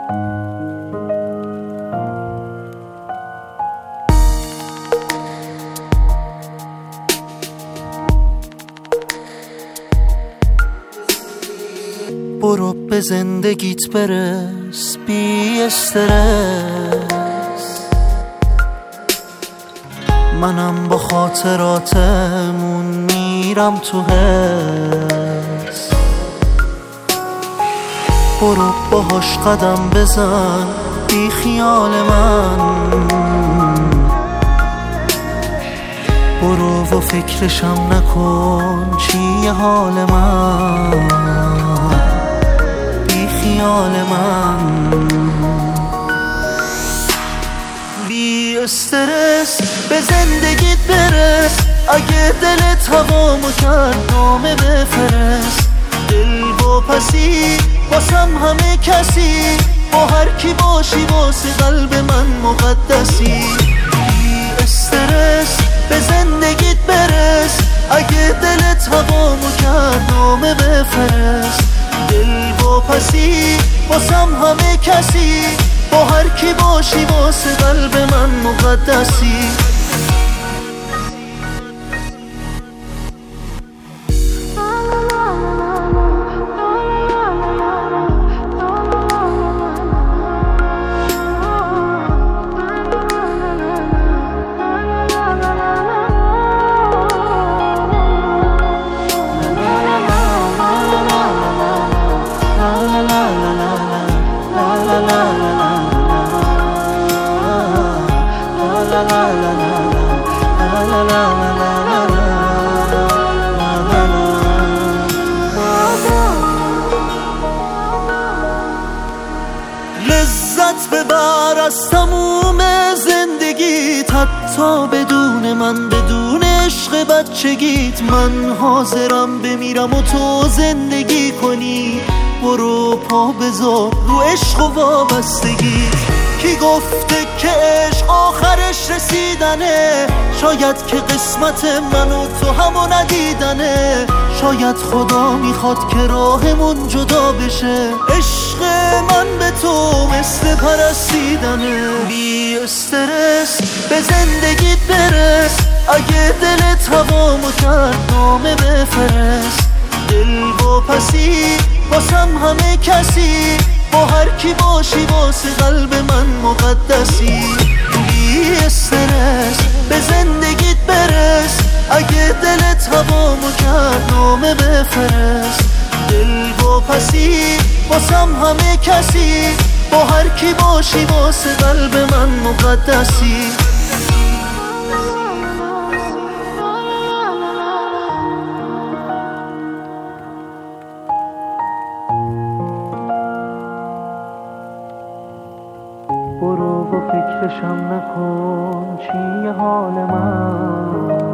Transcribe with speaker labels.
Speaker 1: برو به زندگیت برس بی استرس، منم با خاطراتمون میرم تو حس. برو باهاش قدم بزن بی خیال من، برو و فکرشم نکن چیه حال من، بی خیال من. بی استرس به زندگیت برس، اگه دلت هوامو کرد نامه بفرست. دل و پسی واسم همه کسی، با هر کی باشی واسه قلب من مقدسی. بی استرس به زندگیت برس، اگه دلت هوامو کرد نامه بفرست. دل و پسی واسم همه کسی، با هر کی باشی واسه قلب من مقدسی. لذت ببر از تموم زندگیت، حتی بدون من، بدون عشق بچگیت. من حاضرم بمیرم و تو زندگی کنی. برو پا بذار رو عشق و وابستگیت. کی گفته که عشق آخرش رسیدنه؟ شاید که قسمت من و تو همو ندیدنه. شاید خدا میخواد که راهمون جدا بشه. عشق من به تو مثل پرستیدنه. بی استرس به زندگیت برس، اگه دلت هوامو کرد نامه بفرست. دل و پسی واسم همه کسی، با هر کی باشی واسه قلب من مقدسی. بی استرس به زندگیت برس، اگه دلت هوامو کرد نامه بفرست. دل و پسی واسم همه کسی، با هر کی باشی واسه قلب من مقدسی. برو و فکرشم نکن چیه حال من،